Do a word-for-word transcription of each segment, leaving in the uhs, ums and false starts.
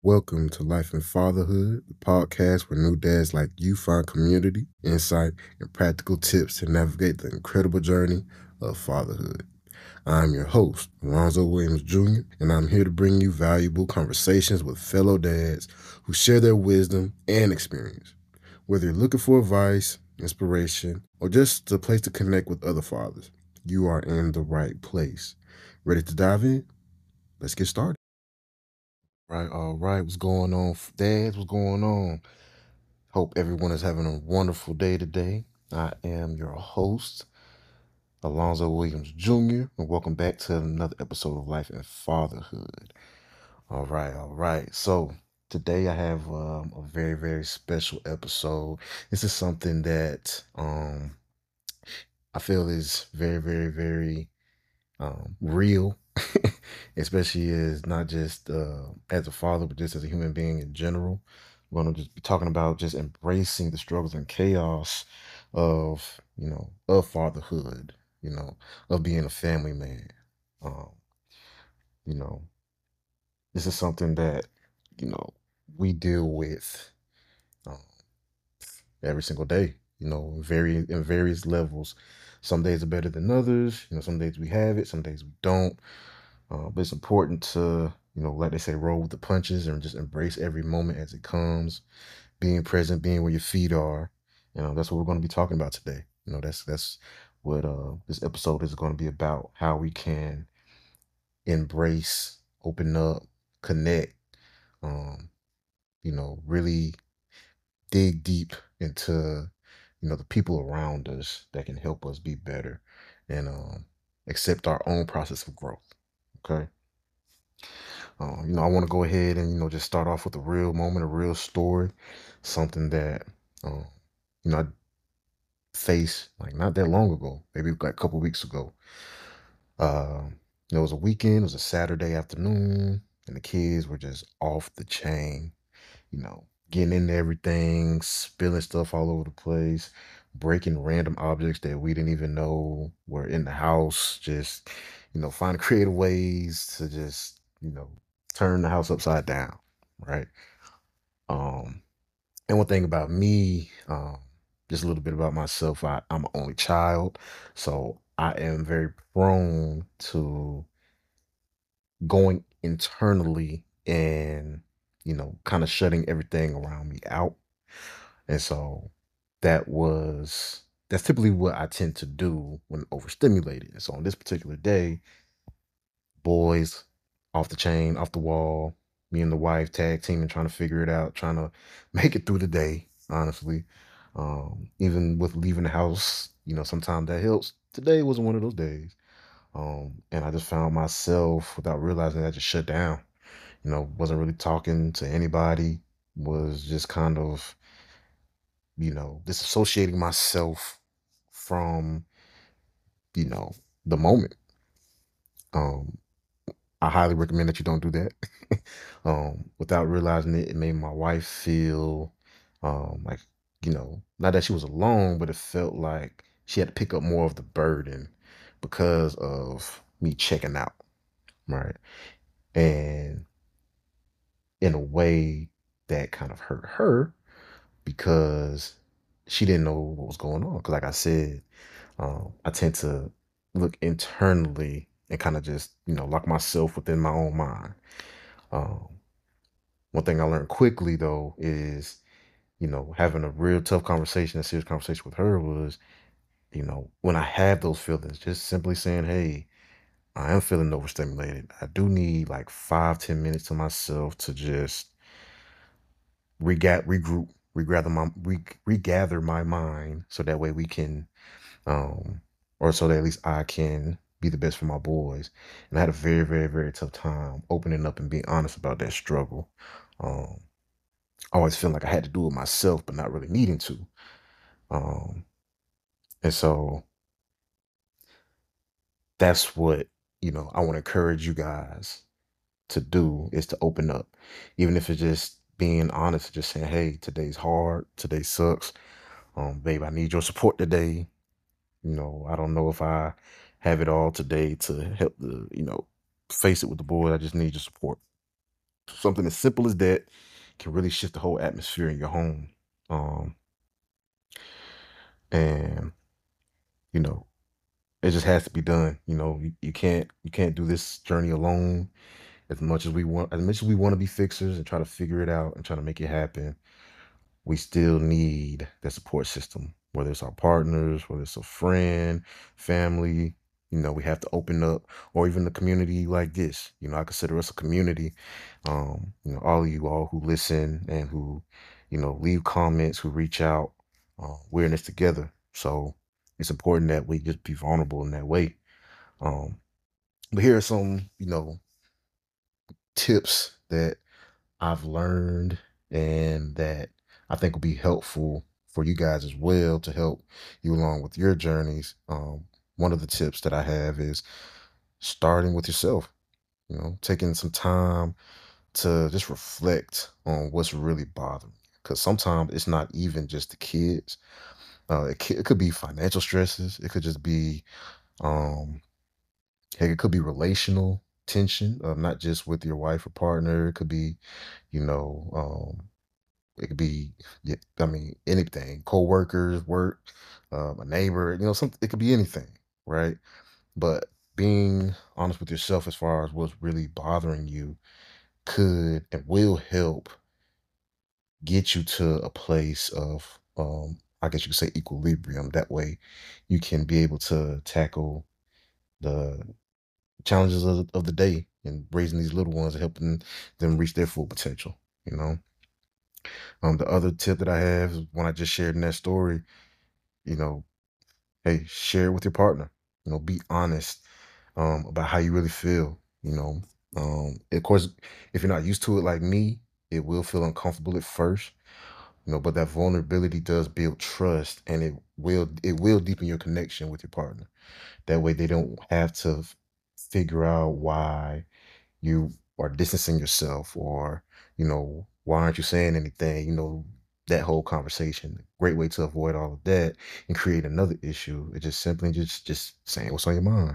Welcome to Life and Fatherhood, the podcast where new dads like you find community, insight, and practical tips to navigate the incredible journey of fatherhood. I'm your host, Alonzo Williams Junior, and I'm here to bring you valuable conversations with fellow dads who share their wisdom and experience. Whether you're looking for advice, inspiration, or just a place to connect with other fathers, you are in the right place. Ready to dive in? Let's get started. Right, all right. What's going on, f- dads? What's going on? Hope everyone is having a wonderful day today. I am your host, Alonzo Williams Junior, and welcome back to another episode of Life and Fatherhood. All right, all right. So today I have um, a very, very special episode. This is something that um, I feel is very, very, very um, real, especially as not just uh, as a father, but just as a human being in general. We're going to just be talking about just embracing the struggles and chaos of, you know, of fatherhood, you know, of being a family man. Um, you know, this is something that, you know, we deal with um, every single day, you know, very in various levels. Some days are better than others. You know, some days we have it, some days we don't. Uh, but it's important to, you know, like they say, roll with the punches and just embrace every moment as it comes, being present, being where your feet are. You know, that's what we're going to be talking about today. You know, that's that's what uh, this episode is going to be about, how we can embrace, open up, connect, um, you know, really dig deep into, you know, the people around us that can help us be better and um, accept our own process of growth. Okay. Um, you know, I want to go ahead and, you know, just start off with a real moment, a real story, something that, um, you know, I faced like not that long ago, maybe like a couple weeks ago. Um, it was a weekend, it was a Saturday afternoon, and the kids were just off the chain, you know, getting into everything, spilling stuff all over the place, breaking random objects that we didn't even know were in the house, just, you know, finding creative ways to just, you know, turn the house upside down, right? Um, and one thing about me, um, just a little bit about myself, I, I'm an only child, so I am very prone to going internally and, you know, kind of shutting everything around me out. And so that was that's typically what I tend to do when overstimulated. And so on this particular day, boys off the chain, off the wall, me and the wife tag teaming, trying to figure it out, trying to make it through the day, honestly. Um, even with leaving the house, you know, sometimes that helps. Today wasn't one of those days. Um, and I just found myself without realizing I just shut down. You know, wasn't really talking to anybody, was just kind of, you know, disassociating myself from, you know, the moment. Um, I highly recommend that you don't do that. um, without realizing it, it made my wife feel um like, you know, not that she was alone, but it felt like she had to pick up more of the burden because of me checking out, right? And in a way that kind of hurt her because she didn't know what was going on. Because, like I said, um, I tend to look internally and kind of just, you know, lock myself within my own mind. Um, one thing I learned quickly, though, is, you know, having a real tough conversation, a serious conversation with her was, you know, when I have those feelings, just simply saying, hey, I am feeling overstimulated. I do need like five, ten minutes to myself to just regat regroup, regather my re, regather my mind so that way we can um or so that at least I can be the best for my boys. And I had a very, very, very tough time opening up and being honest about that struggle. Um I always feel like I had to do it myself, but not really needing to. Um and so that's what, you know, I want to encourage you guys to do is to open up. Even if it's just being honest, just saying, hey, today's hard, today sucks. Um, babe, I need your support today. You know, I don't know if I have it all today to help the, you know, face it with the boys. I just need your support. Something as simple as that can really shift the whole atmosphere in your home. Um, and you know, it just has to be done. You know, you, you can't you can't do this journey alone. As much as we want, as much as we want to be fixers and try to figure it out and try to make it happen, we still need that support system, whether it's our partners, whether it's a friend, family. You know, we have to open up, or even the community like this. You know, I consider us a community. Um, you know, all of you all who listen and who, you know, leave comments, who reach out, uh, we're in this together. So it's important that we just be vulnerable in that way. Um, but here are some, you know, tips that I've learned and that I think will be helpful for you guys as well to help you along with your journeys. Um, one of the tips that I have is starting with yourself, you know, taking some time to just reflect on what's really bothering you. Because sometimes it's not even just the kids. Uh, it, c- it could be financial stresses. It could just be, um, heck, it could be relational tension, uh, not just with your wife or partner. It could be, you know, um, it could be, yeah, I mean, anything, coworkers, work, um, a neighbor, you know, something, it could be anything, right? But being honest with yourself as far as what's really bothering you could and will help get you to a place of, um, I guess you could say equilibrium. That way you can be able to tackle the challenges of, of the day and raising these little ones and helping them reach their full potential, you know? Um, the other tip that I have is when I just shared in that story, you know, hey, share it with your partner. You know, be honest um, about how you really feel. You know, um, of course, if you're not used to it like me, it will feel uncomfortable at first. You know, but that vulnerability does build trust, and it will it will deepen your connection with your partner. That way, they don't have to f- figure out why you are distancing yourself, or you know, why aren't you saying anything, you know, that whole conversation. Great way to avoid all of that and create another issue. It just simply just just saying what's on your mind.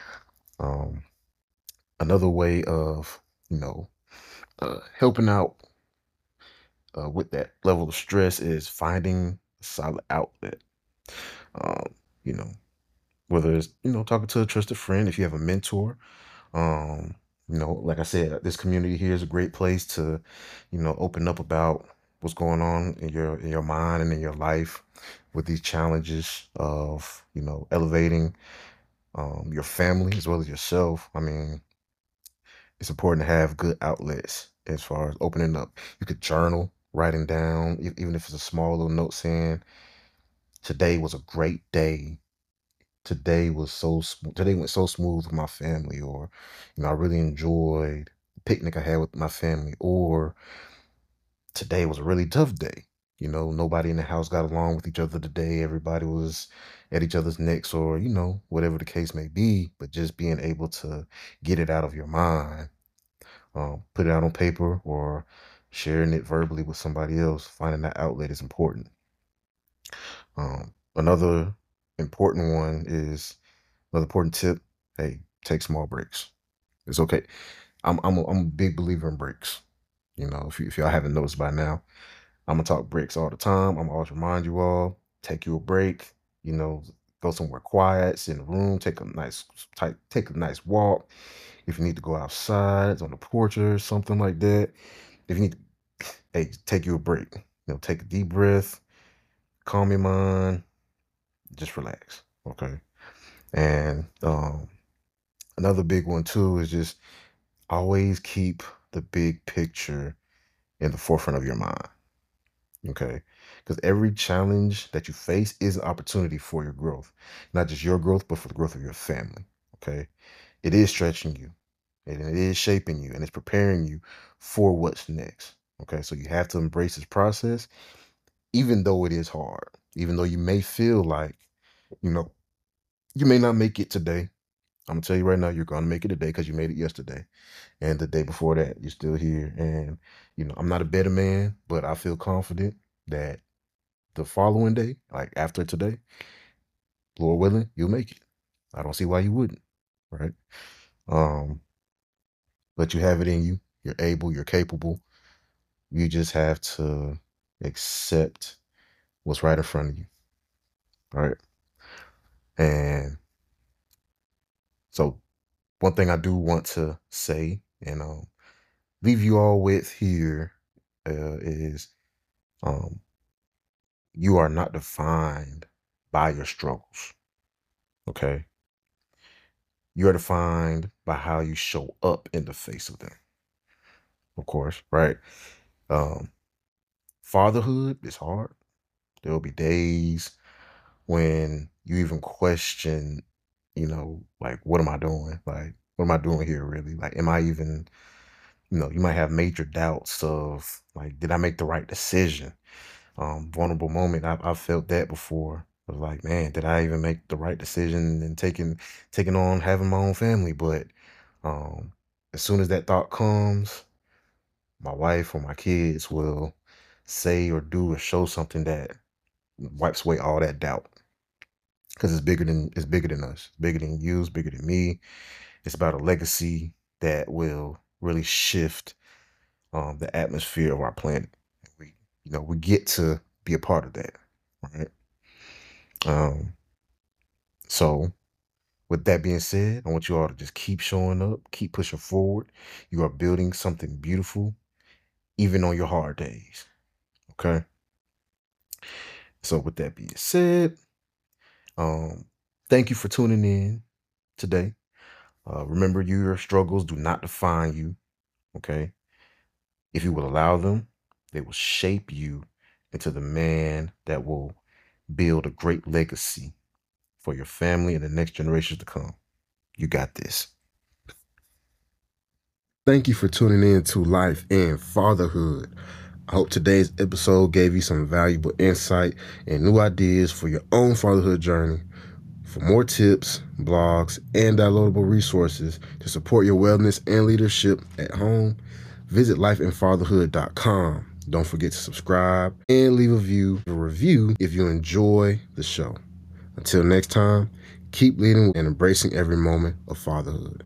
um Another way of, you know, uh helping out uh, with that level of stress is finding a solid outlet. um you know, whether it's, you know, talking to a trusted friend, if you have a mentor. Um, you know, like I said, this community here is a great place to, you know, open up about what's going on in your in your mind and in your life with these challenges of, you know, elevating um, your family as well as yourself. I mean, it's important to have good outlets as far as opening up. You could journal, writing down, e- even if it's a small little note saying, "Today was a great day. Today was so sm- today went so smooth with my family," or, you know, I really enjoyed the picnic I had with my family, or today was a really tough day. You know, nobody in the house got along with each other today. Everybody was at each other's necks, or, you know, whatever the case may be. But just being able to get it out of your mind, um, put it out on paper, or sharing it verbally with somebody else, finding that outlet is important. Um, another important one is Another important tip, hey, take small breaks. It's okay. I'm I'm a, I'm a big believer in breaks. You know, if, you, if y'all haven't noticed by now, I'm gonna talk breaks all the time. I'm always remind you all, take you a break. You know, go somewhere quiet, sit in a room, take a nice type, take a nice walk. If you need to go outside, on the porch or something like that. If you need, to, hey, take you a break. You know, take a deep breath, calm your mind, just relax. Okay. And um, another big one too is just always keep the big picture in the forefront of your mind. Okay. Because every challenge that you face is an opportunity for your growth, not just your growth, but for the growth of your family. Okay. It is stretching you and it is shaping you and it's preparing you for what's next. Okay. So you have to embrace this process, even though it is hard, even though you may feel like, you know, you may not make it today. I'm gonna tell you right now, you're gonna make it today because you made it yesterday. And the day before that, you're still here. And, you know, I'm not a better man, but I feel confident that the following day, like after today, Lord willing, you'll make it. I don't see why you wouldn't, right? Um, but you have it in you. You're able, you're capable. You just have to accept what's right in front of you. Right. And so one thing I do want to say and um, leave you all with here uh, is um, you are not defined by your struggles. Okay. You are defined by how you show up in the face of them. Of course, right? Um, fatherhood is hard. There will be days when you even question, you know, like, what am I doing? Like, what am I doing here really? Like, am I even, you know, you might have major doubts of like, did I make the right decision? Um, vulnerable moment. I've, I've felt that before. Of like, man, did I even make the right decision in taking taking on having my own family? But um, as soon as that thought comes, my wife or my kids will say or do or show something that wipes away all that doubt. Because it's bigger than it's bigger than us. It's bigger than you, it's bigger than me. It's about a legacy that will really shift um, the atmosphere of our planet. We, you know, we get to be a part of that, right? Um, so with that being said, I want you all to just keep showing up, keep pushing forward. You are building something beautiful, even on your hard days. Okay. So with that being said, um, thank you for tuning in today. Uh, remember, your struggles do not define you. Okay. If you will allow them, they will shape you into the man that will build a great legacy for your family and the next generations to come. You got this. Thank you for tuning in to Life and Fatherhood. I hope today's episode gave you some valuable insight and new ideas for your own fatherhood journey. For more tips, blogs, and downloadable resources to support your wellness and leadership at home, visit life and fatherhood dot com. Don't forget to subscribe and leave a view, a review if you enjoy the show. Until next time, keep leading and embracing every moment of fatherhood.